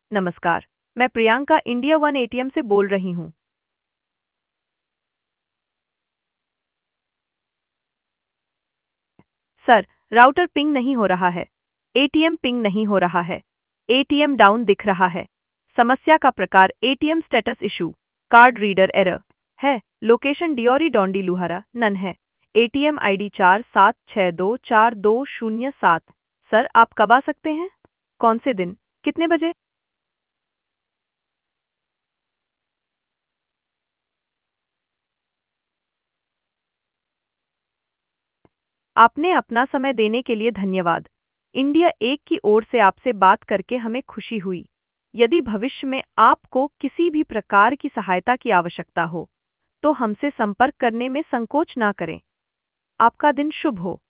नमस्कार। मैं Priyanka India one ATM से बोल रही हूँ। सर, राउटर पिंग नहीं हो रहा है। एटीएम पिंग नहीं हो रहा है। एटीएम डाउन दिख रहा है। समस्या का प्रकार ATM status issue, card reader error है। लोकेशन डियोरी डोंडी लुहारा नन है। ATM ID 47624207। सर, आप कब आ सकते हैं? कौन से दिन? कितने बजे? आपने अपना समय देने के लिए धन्यवाद। इंडिया एक की ओर से आपसे बात करके हमें खुशी हुई। यदि भविष्य में आपको किसी भी प्रकार की सहायता की आवश्यकता हो, तो हमसे संपर्क करने में संकोच ना करें। आपका दिन शुभ हो।